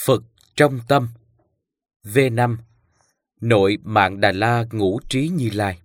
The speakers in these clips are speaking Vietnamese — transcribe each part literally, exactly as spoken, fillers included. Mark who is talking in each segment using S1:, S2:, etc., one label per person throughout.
S1: Phật trong tâm. V năm. Nội Mạn Đà La ngũ trí Như Lai.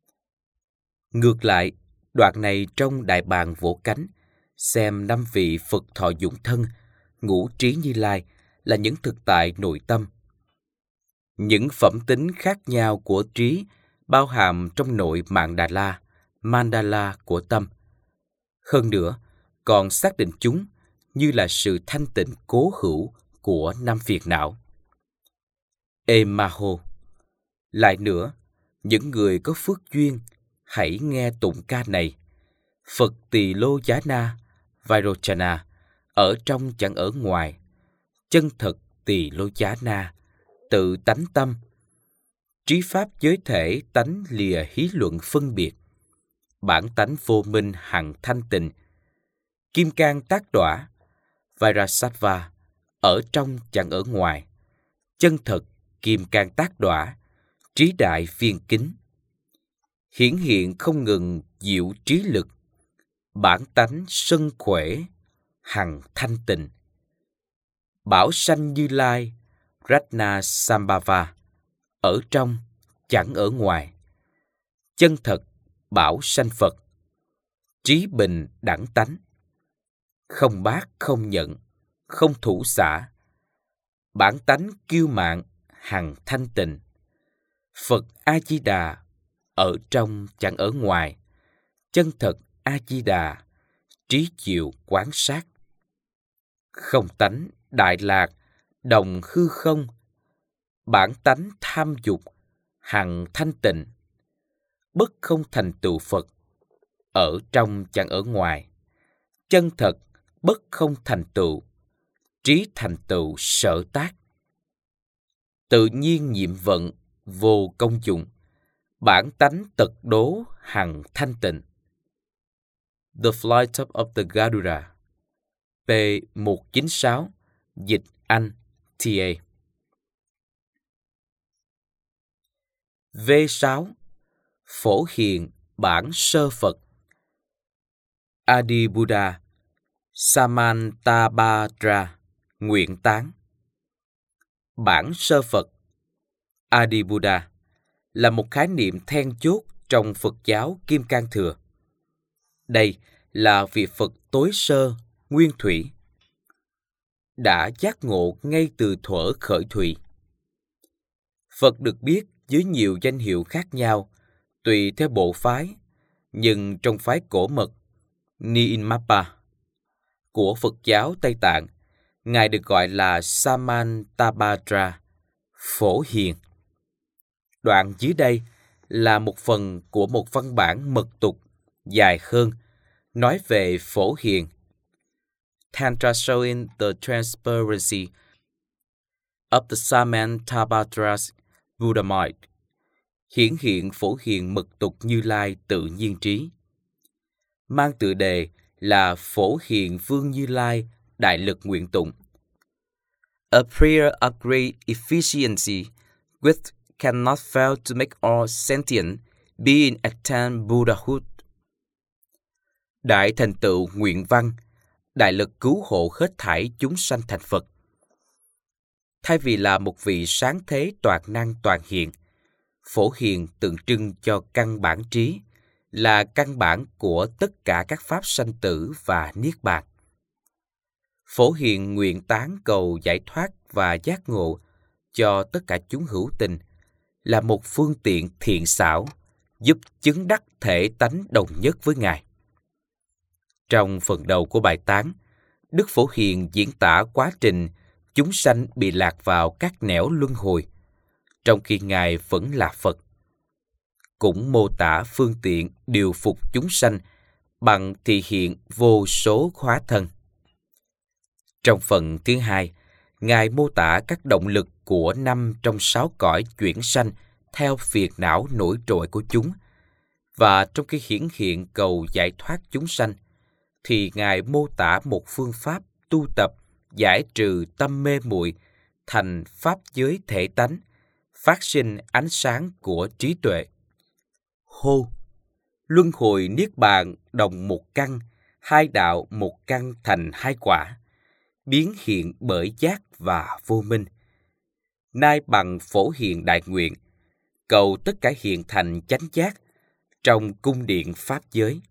S1: Ngược lại, đoạn này trong Đại Bàng Vỗ Cánh, xem năm vị Phật thọ dụng thân, ngũ trí Như Lai là những thực tại nội tâm. Những phẩm tính khác nhau của trí bao hàm trong nội Mạn Đà La, Mandala của tâm. Hơn nữa, còn xác định chúng như là sự thanh tịnh cố hữu của năm phiền não. Emaho. Lại nữa, những người có phước duyên, hãy nghe tụng ca này. Phật Tỳ Lô Giá Na, Vairochana, ở trong chẳng ở ngoài. Chân thật Tỳ Lô Giá Na, tự tánh tâm. Trí pháp giới thể tánh lìa hí luận phân biệt. Bản tánh vô minh hằng thanh tịnh. Kim cang tác đọa, Vairasattva, ở trong chẳng ở ngoài. Chân thật kim cang tác đọa, trí đại viên kính. Hiển hiện không ngừng diệu trí lực. Bản tánh sân khỏe, hằng thanh tịnh. Bảo sanh Như Lai, Ratna Sambhava, ở trong chẳng ở ngoài. Chân thật bảo sanh Phật, trí bình đẳng tánh. Không bác không nhận, không thủ xả. Bản tánh kiêu mạn, hằng thanh tịnh. Phật A-di-đà, ở trong chẳng ở ngoài. Chân thật A-di-đà, trí diệu quán sát. Không tánh đại lạc, đồng hư không. Bản tánh tham dục, hằng thanh tịnh. Bất không thành tựu Phật, ở trong chẳng ở ngoài. Chân thật bất không thành tựu, trí thành tựu sở tác. Tự nhiên nhiệm vận, vô công dụng. Bản tánh tật đố, hằng thanh tịnh. The Flight of the Garuda, P một chín sáu, dịch Anh, T A. V sáu. Phổ hiền bản sơ Phật. Adi Buddha, Samantabhadra, nguyện tán. Bản sơ Phật, Adi Buddha, là một khái niệm then chốt trong Phật giáo Kim Cang Thừa. Đây là vị Phật tối sơ, nguyên thủy, đã giác ngộ ngay từ thuở khởi thủy. Phật được biết với nhiều danh hiệu khác nhau, tùy theo bộ phái, nhưng trong phái cổ mật Nyingmapa của Phật giáo Tây Tạng, Ngài được gọi là Samantabhadra, phổ hiền. Đoạn dưới đây là một phần của một văn bản mật tục dài hơn, nói về phổ hiền. Tantra showing the transparency of the Samantabhadra's Buddha mind. Hiển hiện phổ hiền mật tục Như Lai tự nhiên trí. Mang tựa đề là Phổ Hiền Vương Như Lai Đại Lực Nguyện Tụng. A prayer of great efficiency which cannot fail to make all sentient being attain Buddhahood. Đại thành tựu nguyện văn, đại lực cứu hộ hết thảy chúng sanh thành Phật. Thay vì là một vị sáng thế toàn năng toàn hiện, Phổ Hiền tượng trưng cho căn bản trí, là căn bản của tất cả các pháp sanh tử và niết bàn. Phổ Hiền nguyện tán cầu giải thoát và giác ngộ cho tất cả chúng hữu tình, là một phương tiện thiện xảo, giúp chứng đắc thể tánh đồng nhất với Ngài. Trong phần đầu của bài tán, Đức Phổ Hiền diễn tả quá trình chúng sanh bị lạc vào các nẻo luân hồi, trong khi Ngài vẫn là Phật. Cũng mô tả phương tiện điều phục chúng sanh bằng thị hiện vô số hóa thân. Trong phần thứ hai, Ngài mô tả các động lực của năm trong sáu cõi chuyển sanh theo phiền não nổi trội của chúng, và trong khi hiển hiện cầu giải thoát chúng sanh, thì Ngài mô tả một phương pháp tu tập giải trừ tâm mê muội thành pháp giới thể tánh, phát sinh ánh sáng của trí tuệ. Hô! Luân hồi niết bàn đồng một căn, hai đạo một căn thành hai quả, biến hiện bởi giác và vô minh. Nay bằng phổ hiền đại nguyện, cầu tất cả hiện thành chánh giác trong cung điện pháp giới.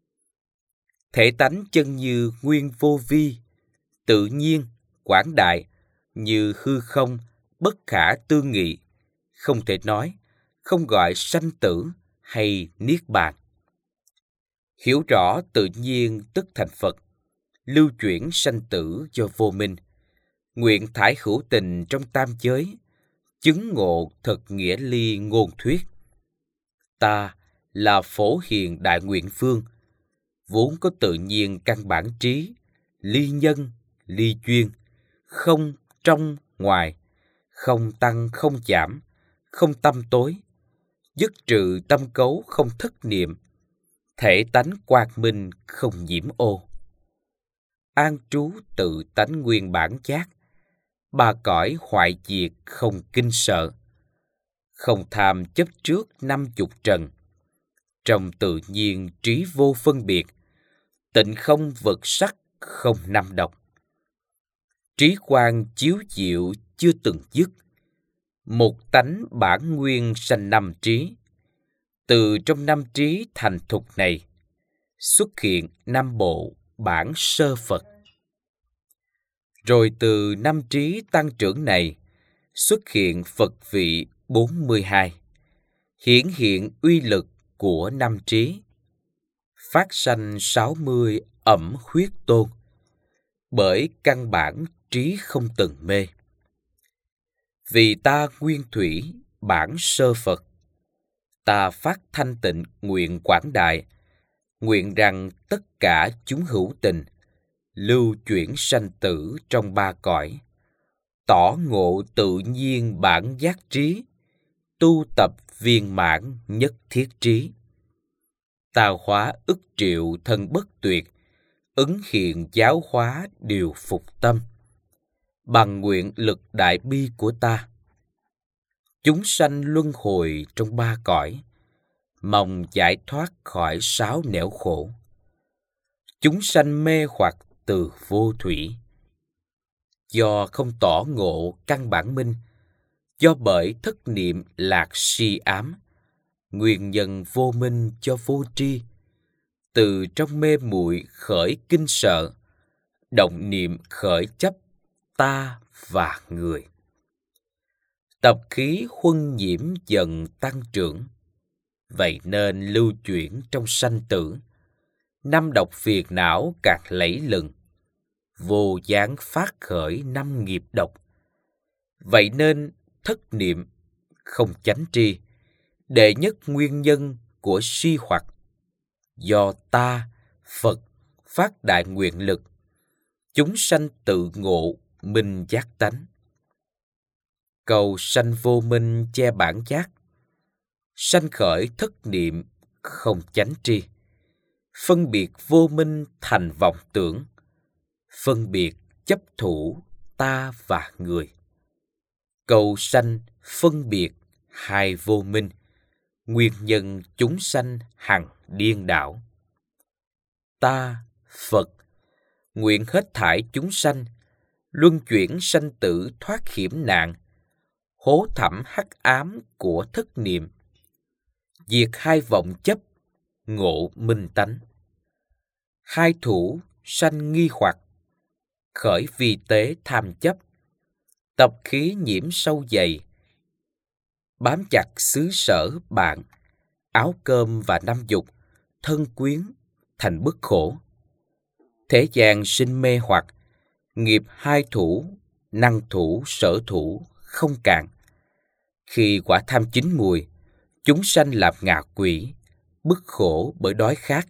S1: Thể tánh chân như nguyên vô vi, tự nhiên, quảng đại, như hư không, bất khả tư nghị, không thể nói, không gọi sanh tử hay niết bàn. Hiểu rõ tự nhiên tức thành Phật, lưu chuyển sanh tử do vô minh, nguyện thải hữu tình trong tam giới, chứng ngộ thật nghĩa ly ngôn thuyết. Ta là phổ hiền đại nguyện vương, vốn có tự nhiên căn bản trí, ly nhân, ly duyên, không trong ngoài, không tăng không giảm, không tâm tối, dứt trừ tâm cấu không thất niệm, thể tánh quang minh không nhiễm ô. An trú tự tánh nguyên bản giác, ba cõi hoại diệt không kinh sợ, không tham chấp trước năm chục trần, trong tự nhiên trí vô phân biệt, tịnh không vật sắc không năm độc. Trí quang chiếu diệu chưa từng dứt, một tánh bản nguyên sanh năm trí. Từ trong năm trí thành thục này, xuất hiện năm bộ bản sơ Phật. Rồi từ năm trí tăng trưởng này, xuất hiện Phật vị bốn mươi hai, hiển hiện uy lực của năm trí, phát sanh sáu mươi ẩm huyết tôn, bởi căn bản trí không từng mê. Vì ta nguyên thủy bản sơ Phật, ta phát thanh tịnh nguyện quảng đại, nguyện rằng tất cả chúng hữu tình, lưu chuyển sanh tử trong ba cõi, tỏ ngộ tự nhiên bản giác trí, tu tập viên mãn nhất thiết trí. Tào hóa ức triệu thân bất tuyệt, ứng hiện giáo hóa điều phục tâm. Bằng nguyện lực đại bi của ta, chúng sanh luân hồi trong ba cõi, mong giải thoát khỏi sáu nẻo khổ. Chúng sanh mê hoặc từ vô thủy, do không tỏ ngộ căn bản minh, do bởi thất niệm lạc si ám, nguyên nhân vô minh cho vô tri, từ trong mê muội khởi kinh sợ, động niệm khởi chấp ta và người. Tập khí huân nhiễm dần tăng trưởng, vậy nên lưu chuyển trong sanh tử, năm độc phiền não càng lẫy lừng, vô gián phát khởi năm nghiệp độc. Vậy nên thất niệm không chánh tri, đệ nhất nguyên nhân của si hoặc, do ta Phật phát đại nguyện lực, chúng sanh tự ngộ minh giác tánh. Cầu sanh vô minh che bản giác, sanh khởi thất niệm không chánh tri, phân biệt vô minh thành vọng tưởng, phân biệt chấp thủ ta và người. Cầu sanh phân biệt hai vô minh, nguyên nhân chúng sanh hằng điên đảo. Ta Phật nguyện hết thảy chúng sanh, luân chuyển sanh tử thoát hiểm nạn, hố thẳm hắc ám của thất niệm, diệt hai vọng chấp, ngộ minh tánh. Hai thủ sanh nghi hoặc, khởi vi tế tham chấp, tập khí nhiễm sâu dày, bám chặt xứ sở bạn, áo cơm và năm dục, thân quyến thành bức khổ. Thế gian sinh mê hoặc, nghiệp hai thủ, năng thủ, sở thủ không cạn. Khi quả tham chín mùi, chúng sanh làm ngạ quỷ, bức khổ bởi đói khát.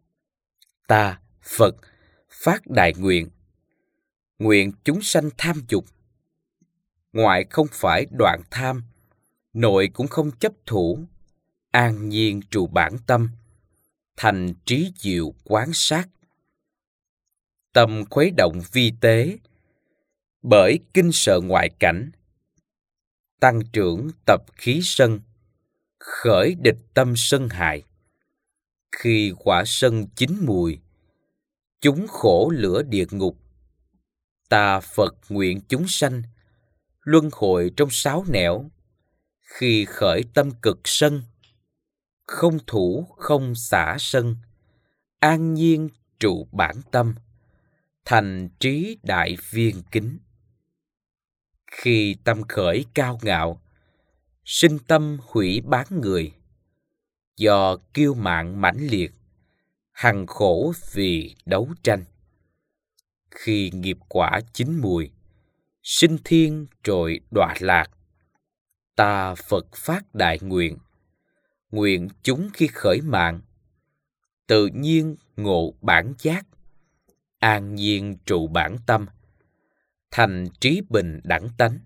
S1: Ta Phật phát đại nguyện, nguyện chúng sanh tham dục, ngoại không phải đoạn tham, nội cũng không chấp thủ, an nhiên trụ bản tâm, thành trí diệu quán sát. Tâm khuấy động vi tế, bởi kinh sợ ngoại cảnh, tăng trưởng tập khí sân, khởi địch tâm sân hại. Khi quả sân chín mùi, chúng khổ lửa địa ngục, Ta Phật nguyện chúng sanh luân hồi trong sáu nẻo, khi khởi tâm cực sân, không thủ không xả sân, an nhiên trụ bản tâm, thành trí đại viên kính. Khi tâm khởi cao ngạo, sinh tâm hủy bán người, do kiêu mạn mãnh liệt, hằng khổ vì đấu tranh. Khi nghiệp quả chín mùi, sinh thiên rồi đọa lạc, ta Phật phát đại nguyện, nguyện chúng khi khởi mạng, tự nhiên ngộ bản giác, an nhiên trụ bản tâm, thành trí bình đẳng tánh.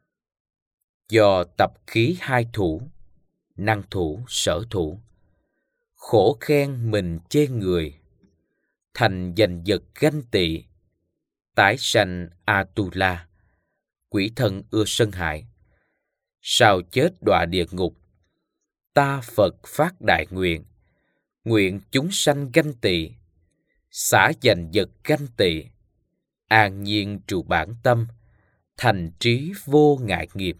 S1: Do tập khí hai thủ, năng thủ sở thủ, khổ khen mình chê người, thành giành giật ganh tị, tái sanh Atula, quỷ thần ưa sân hại. Sau chết đọa địa ngục, ta Phật phát đại nguyện, nguyện chúng sanh ganh tị, xả giành giật ganh tị, an nhiên trụ bản tâm, thành trí vô ngại nghiệp.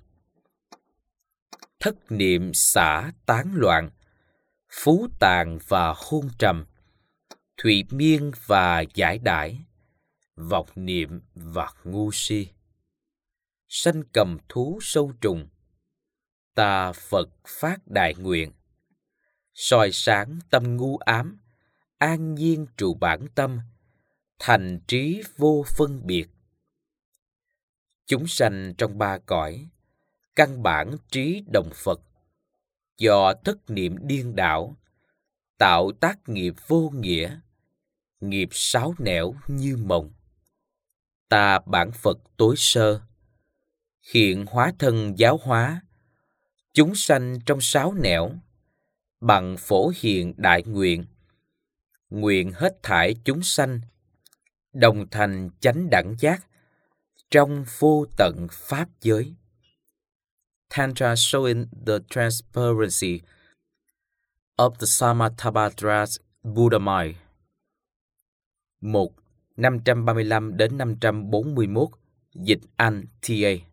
S1: Thất niệm xả tán loạn, phú tàn và hôn trầm, thụy miên và giải đãi, vọng niệm và ngu si. Sanh cầm thú sâu trùng, ta Phật phát đại nguyện, soi sáng tâm ngu ám, an nhiên trụ bản tâm, thành trí vô phân biệt. Chúng sanh trong ba cõi, căn bản trí đồng Phật, do thất niệm điên đảo, tạo tác nghiệp vô nghĩa, nghiệp sáu nẻo như mộng. Ta bản Phật tối sơ, hiện hóa thân giáo hóa, chúng sanh trong sáu nẻo, bằng phổ hiện đại nguyện, nguyện hết thảy chúng sanh, đồng thành chánh đẳng giác, trong vô tận pháp giới. Tantra showing the transparency of the Samattabhadra's Buddha mind. một. năm trăm ba mươi lăm đến năm trăm bốn mươi mốt. Dịch Anh T A